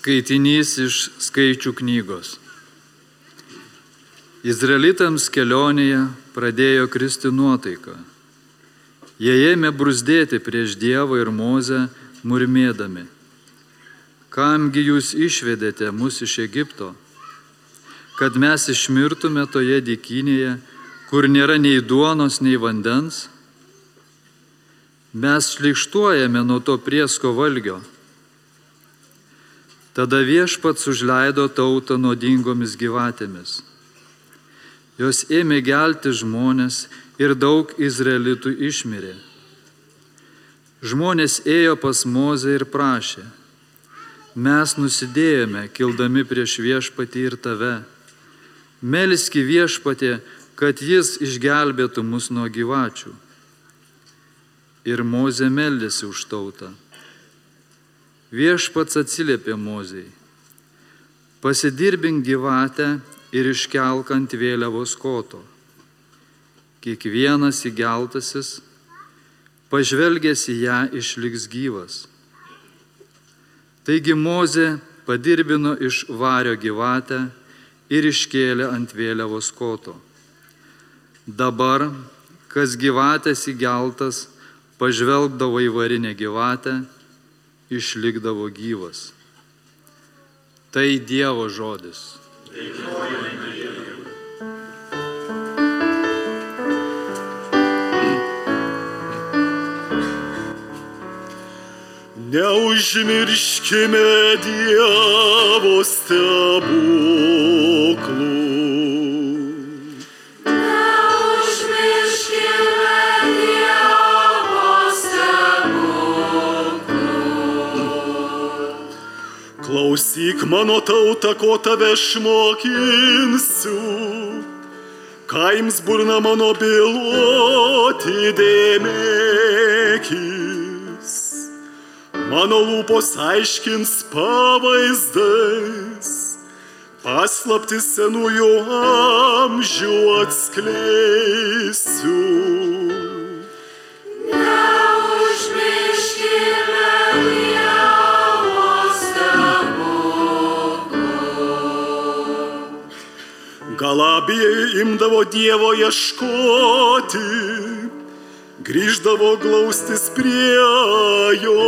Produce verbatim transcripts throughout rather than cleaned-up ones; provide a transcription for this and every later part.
Skaitinys iš Skaičių knygos. Izraelitams kelionėje pradėjo kristi nuotaika. Jie ėmė bruzdėti prieš Dievą ir Mozę, murmėdami: Kamgi jūs išvedėte mus iš Egipto, kad mes išmirtume toje dykynėje, kur nėra nei duonos, nei vandens? Mes šlykštuojame nuo to priesko valgio. Tada Viešpats užleido tautą nuodingomis gyvatėmis. Jos ėmė gelti žmonės ir daug izraelitų išmirė. Žmonės ėjo pas Mozę ir prašė: Mes nusidėjome, kildami prieš Viešpatį ir tave. Melski Viešpatį, kad jis išgelbėtų mus nuo gyvačių. Ir Mozė meldėsi už tautą. Viešpats atsiliepė Mozei: Pasidirbink gyvatę ir iškelk ant vėliavos koto. Kiekvienas įgeltasis, pažvelgęs į ją, išliks gyvas. Taigi Mozė padirbino iš vario gyvatę ir iškėlė ant vėliavos koto. Dabar, kas gyvatės įgeltas, pažvelgdavo į varinę gyvatę, išlikdavo gyvas. Tai Dievo žodis. Neužmirškime Dievo stebuklų. Klausyk mano tauta, ko tave šmokinsiu, kaims burna mano byloti dėmėkis. Mano lūpos aiškins pavaizdais, paslaptis senųjų amžių atskleisiu. Galabijai imdavo Dievo ieškoti, grįždavo glaustis prie jo.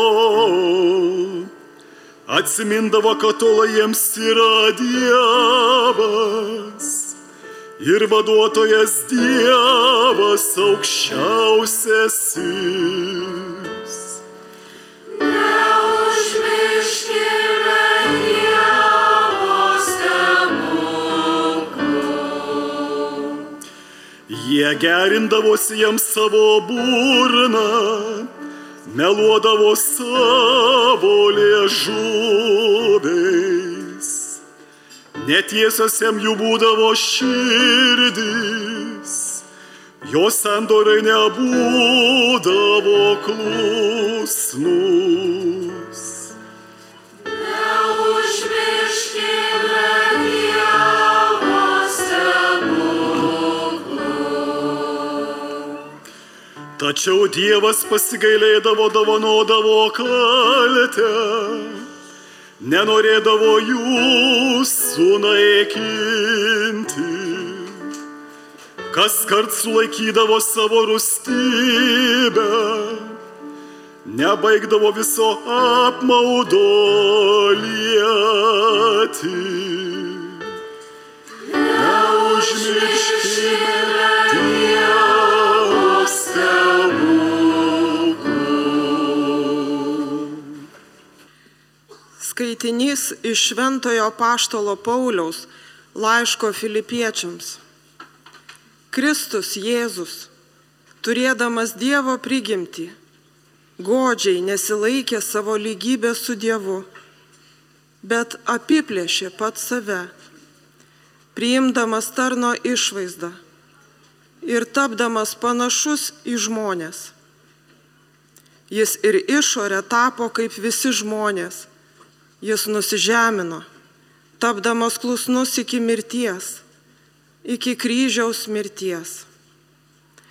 Atsimindavo, kad tolo jiems yra Dievas ir vaduotojas Dievas aukščiausiasis. Jie gerindavosi jam savo burną, meluodavo savo liežuviais. Netiesios jam jų būdavo širdys, jos sandorai nebūdavo klusnus. Tačiau Dievas pasigailėdavo, dovanodavo kaltę, nenorėdavo jų sunaikinti. Kaskart sulaikydavo savo rūstybę, nebaigdavo viso apmaudo lieti. Neužmirškime Dievo stebuklų. Skaitinys iš Šventojo apaštalo Pauliaus laiško Filipiečiams. Kristus Jėzus, turėdamas Dievo prigimtį, godžiai nesilaikė savo lygybės su Dievu, bet apiplėšė pats save, priimdamas tarno išvaizdą ir tapdamas panašus į žmones. Jis ir išorė tapo kaip visi žmonės, jis nusižemino, tapdamas klusnus iki mirties, iki kryžiaus mirties.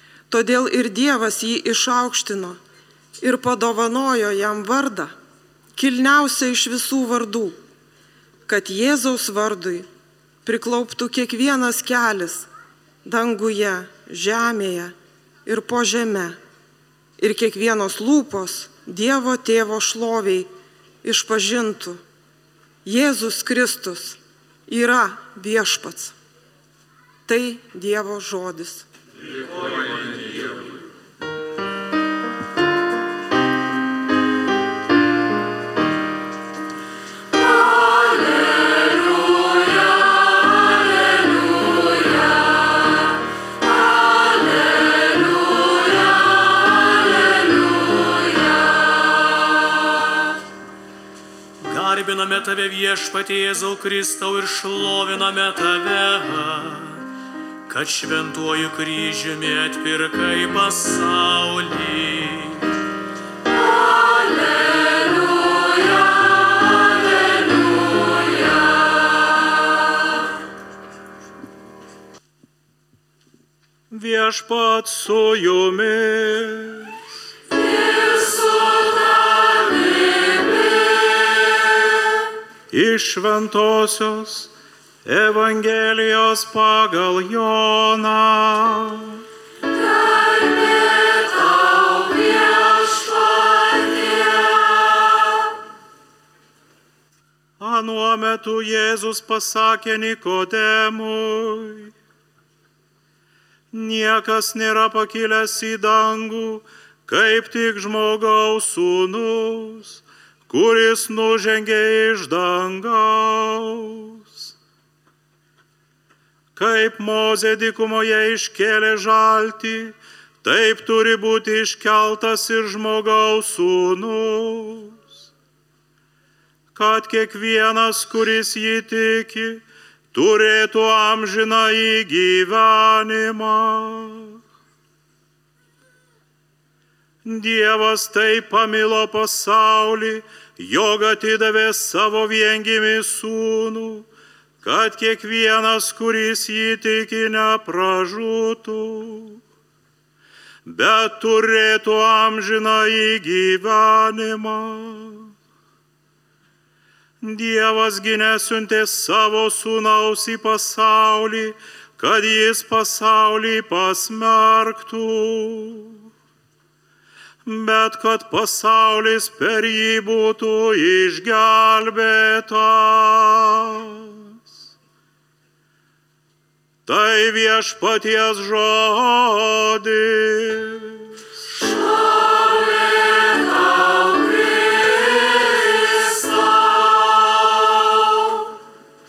Todėl ir Dievas jį išaukštino ir padovanojo jam vardą, kilniausia iš visų vardų, kad Jėzaus vardui priklauptų kiekvienas kelis danguje, žemėje ir po žeme, ir kiekvienos lūpos Dievo Tėvo šloviai išpažintų: Jėzus Kristus yra viešpats. Tai Dievo žodis. Garbiname Tave viešpatie Jėzau Kristau ir šloviname Tave, kad šventuoju kryžiumi atpirkai pasaulį. Alleluja, alleluja. Viešpat su jumis. Iš Šventosios Evangelijos pagal Joną. Garbė Tau, Viešpatie. Anuo metu Jėzus pasakė Nikodemui: Niekas nėra pakilęs į dangų, kaip tik žmogaus sūnus, kuris nužengė iš dangaus. Kaip Mozė dykumoje iškėlė žaltį, taip turi būti iškeltas ir žmogaus sūnus, kad kiekvienas, kuris jį tiki, turėtų amžinąjį gyvenimą. Dievas taip pamilo pasaulį, jog atidavė savo viengimį sūnų, kad kiekvienas, kuris jį tiki, nepražūtų, bet turėtų amžinąjį gyvenimą. Dievas gi nesiuntė savo sūnaus į pasaulį, kad jis pasaulį pasmerktų, bet kad pasaulis per jį būtų išgelbėtas. Tai viešpaties žodis. Šlovė Tau, Kristau.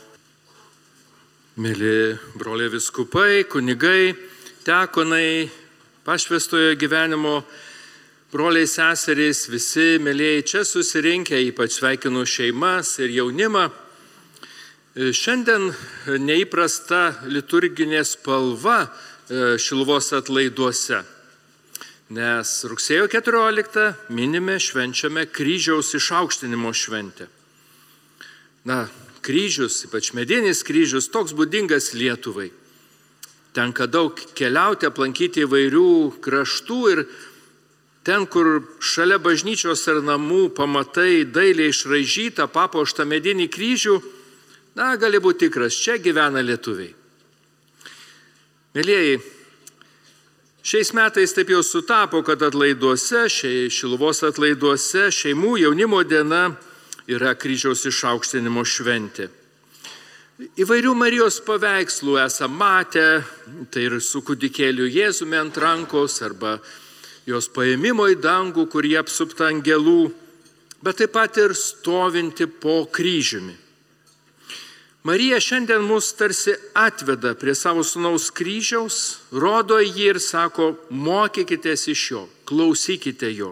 Mėly broliai vyskupai, kunigai, diakonai, pašvęstojo gyvenimo broliai seserys, visi mėlėjai čia susirinkę, ypač sveikinu šeimas ir jaunimą. Šiandien neįprasta liturginė spalva Šiluvos atlaiduose, nes rugsėjo keturioliktą minime, švenčiame kryžiaus išaukštinimo šventę. Na, kryžius, ypač medinis kryžius, toks būdingas Lietuvai. Tenka daug keliauti, aplankyti įvairių kraštų ir ten, kur šalia bažnyčios ar namų pamatai dailiai išraižytą papuoštą medinį kryžių, na, gali būti tikras, čia gyvena lietuviai. Mėlieji, šiais metais taip jau sutapo, kad atlaiduose, Šiluvos atlaiduose, šeimų jaunimo diena yra kryžiaus išaukštinimo šventė. Įvairių Marijos paveikslų esame matę, tai ir su kūdikėliu Jėzumi ant rankos, arba jos paėmimo į dangų, kur jie apsupta angelų, bet taip pat ir stovinti po kryžiumi. Marija šiandien mus tarsi atveda prie savo sūnaus kryžiaus, rodo jį ir sako: mokykitės iš jo, klausykite jo.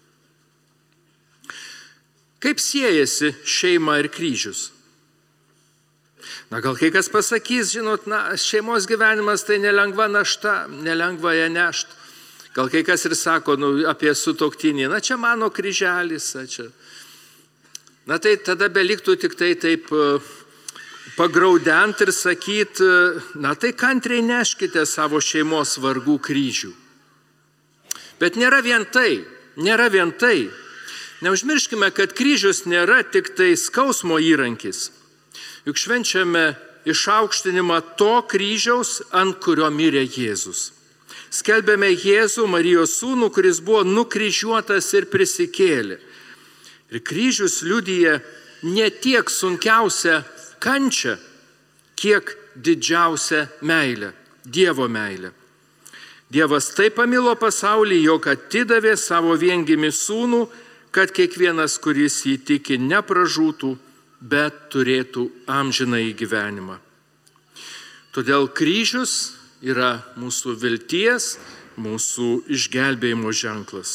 Kaip siejasi šeima ir kryžius? Na, gal kai kas pasakys, žinot, na, šeimos gyvenimas tai nelengva našta, nelengva ją nešti. Gal kai kas ir sako, nu, apie sutuoktinį, na, čia mano kryželis, čia. Na, tai tada beliktų tik tai taip pagraudent ir sakyt, na, tai kantriai neškite savo šeimos vargų kryžių. Bet nėra vien tai, nėra vien tai. Neužmirškime, kad kryžius nėra tik tai skausmo įrankis. Juk švenčiame išaukštinimą to kryžiaus, ant kurio mirė Jėzus. Skelbėme Jėzų, Marijos sūnų, kuris buvo nukryžiuotas ir prisikėlė. Ir kryžius liudija ne tiek sunkiausią kančią, kiek didžiausią meilę, Dievo meilę. Dievas taip pamilo pasaulį, jog atidavė savo viengimį sūnų, kad kiekvienas, kuris jį tiki, nepražūtų, bet turėtų amžinąjį gyvenimą. Todėl kryžius yra mūsų vilties, mūsų išgelbėjimo ženklas.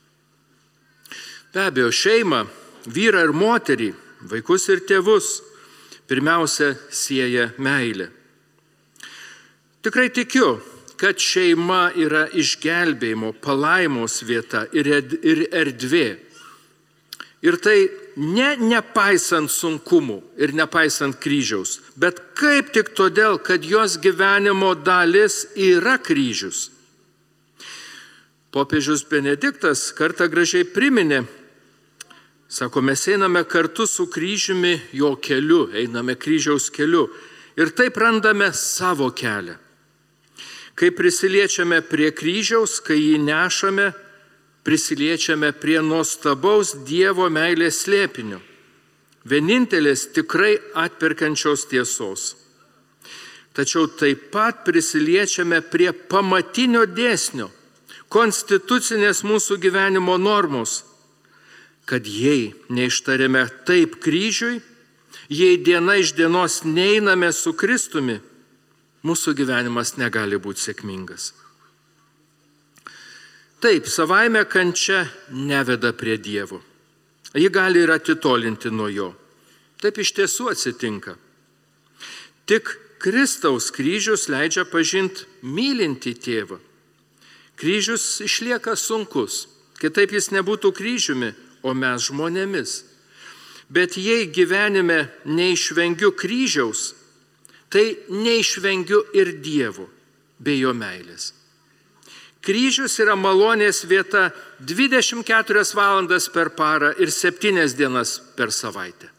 Be abejo, šeimą, vyrą ir moterį, vaikus ir tėvus pirmiausia sieja meilė. Tikrai tikiu, kad šeima yra išgelbėjimo, palaimos vieta ir erdvė. Ir tai ne nepaisant sunkumų ir nepaisant kryžiaus, bet kaip tik todėl, kad jos gyvenimo dalis yra kryžius. Popiežius Benediktas kartą gražiai priminė, sako, mes einame kartu su kryžiumi jo keliu, einame kryžiaus keliu ir taip randame savo kelią. Kai prisiliečiame prie kryžiaus, kai jį nešame, prisiliečiame prie nuostabaus Dievo meilės slėpinio, vienintelės tikrai atperkančios tiesos. Tačiau taip pat prisiliečiame prie pamatinio dėsnio, konstitucinės mūsų gyvenimo normos, kad jei neištarėme taip kryžiui, jei diena iš dienos neiname su Kristumi, mūsų gyvenimas negali būti sėkmingas. Taip, savaime kančia neveda prie Dievo. Ji gali ir atitolinti nuo jo. Taip iš tiesų atsitinka. Tik Kristaus kryžius leidžia pažinti mylintį tėvą. Kryžius išlieka sunkus, kitaip jis nebūtų kryžiumi, o mes žmonėmis. Bet jei gyvenime neišvengiu kryžiaus, tai neišvengiu ir Dievo bei jo meilės. Kryžius yra malonės vieta dvidešimt keturias valandas per parą ir septynias dienas per savaitę.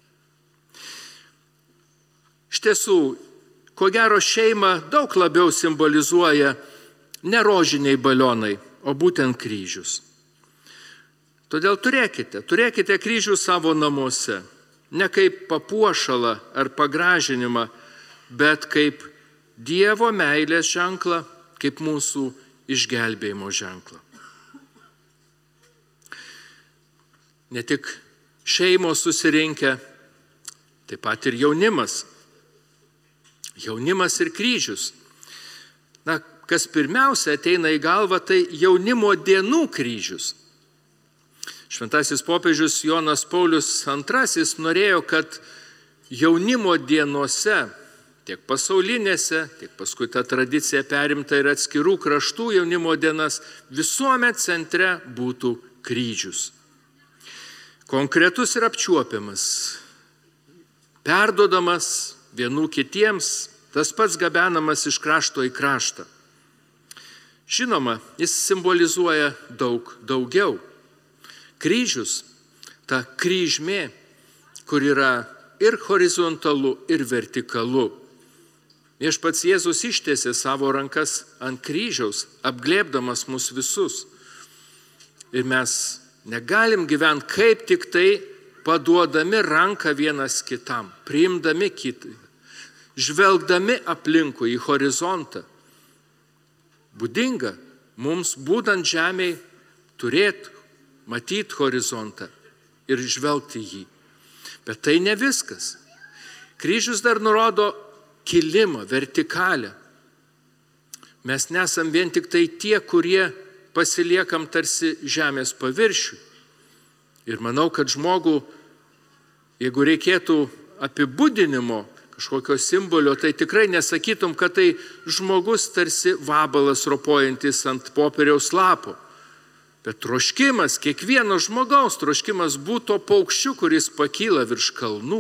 Iš tiesų, ko gero šeimą daug labiau simbolizuoja ne rožiniai balionai, o būtent kryžius. Todėl turėkite, turėkite kryžių savo namuose, ne kaip papuošalą ar pagražinimą, bet kaip Dievo meilės ženklą, kaip mūsų išgelbėjimo ženklą. Ne tik šeimos susirinkę, taip pat ir jaunimas. Jaunimas ir kryžius. Na, kas pirmiausia ateina į galvą, tai jaunimo dienų kryžius. Šventasis popiežius Jonas Paulius antrasis norėjo, kad jaunimo dienose, tiek pasaulinėse, tiek paskui ta tradicija perimta ir atskirų kraštų jaunimo dienas, visuomet centre būtų kryžius. Konkretus ir apčiuopiamas, perdodamas vienų kitiems, tas pats gabenamas iš krašto į kraštą. Žinoma, jis simbolizuoja daug daugiau. Kryžius, ta kryžmė, kur yra ir horizontalu, ir vertikalu. Viešpats Jėzus ištiesė savo rankas ant kryžiaus, apglėbdamas mus visus. Ir mes negalim gyventi kaip tik tai paduodami ranką vienas kitam, priimdami kitą, žvelgdami aplinkui į horizontą. Būdinga mums būdant žemėj turėti, matyti horizontą ir žvelgti jį. Bet tai ne viskas. Kryžius dar nurodo kilimą, vertikalę. Mes nesam vien tik tai tie, kurie pasiliekam tarsi žemės paviršių. Ir manau, kad žmogų, jeigu reikėtų apibūdinimo, kažkokio simbolio, tai tikrai nesakytum, kad tai žmogus tarsi vabalas ropojantis ant popieriaus lapo. Bet troškimas, kiekvieno žmogaus troškimas būtų paukščiu, kuris pakyla virš kalnų.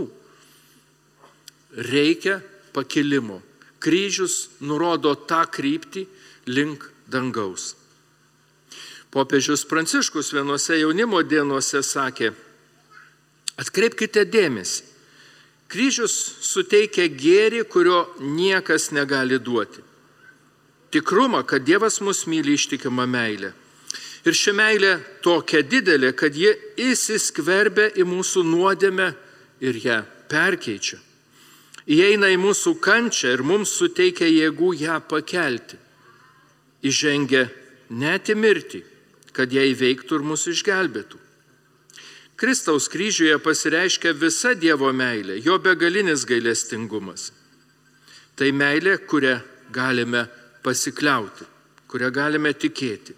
Reikia pakilimo. Kryžius nurodo tą kryptį link dangaus. Popiežius Pranciškus vienose jaunimo dienose sakė: atkreipkite dėmesį, kryžius suteikia gėrį, kurio niekas negali duoti. Tikrumą, kad Dievas mus myli ištikimą meilę. Ir ši meilė tokia didelė, kad ji įsiskverbia į mūsų nuodėmę ir ją perkeičia. Įeina į mūsų kančią ir mums suteikia jėgų ją pakelti. Įžengia net į mirtį, kad ją įveiktų ir mus išgelbėtų. Kristaus kryžiuje pasireiškia visa Dievo meilė, jo begalinis gailestingumas. Tai meilė, kurią galime pasikliauti, kurią galime tikėti.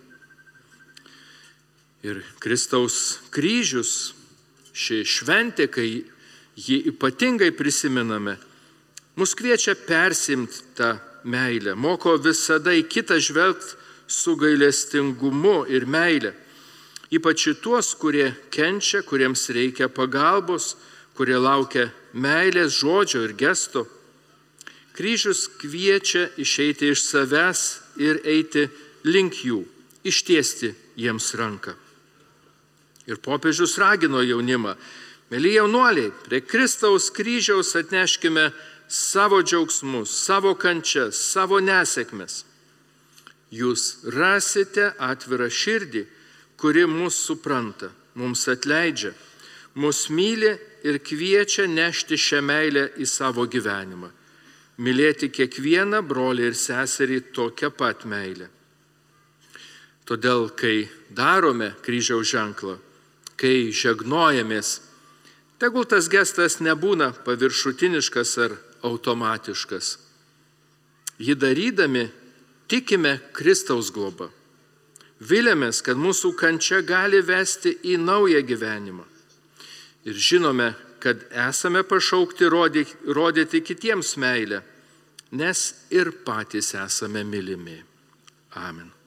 Ir Kristaus kryžius, ši šventė, kai jį ypatingai prisimename, mus kviečia persimti tą meilę, moko visada į kitą žvelgti su gailestingumu ir meilė. Ypač į tuos, kurie kenčia, kuriems reikia pagalbos, kurie laukia meilės, žodžio ir gesto. Kryžius kviečia išeiti iš savęs ir eiti link jų, ištiesti jiems ranką. Ir popiežius ragino jaunimą: mėly jaunuoliai, prie Kristaus kryžiaus atneškime savo džiaugsmus, savo kančias, savo nesėkmes. Jūs rasite atvirą širdį, kuri mus supranta, mums atleidžia, mus myli ir kviečia nešti šią meilę į savo gyvenimą. Mylėti kiekvieną brolį ir seserį tokią pat meilę. Todėl, kai darome kryžiaus ženklą, kai žegnojamės, tegul tas gestas nebūna paviršutiniškas ar automatiškas. Jį darydami tikime Kristaus globą. Viliamės, kad mūsų kančia gali vesti į naują gyvenimą. Ir žinome, kad esame pašaukti rodyti, rodyti kitiems meilę, nes ir patys esame mylimi. Amen.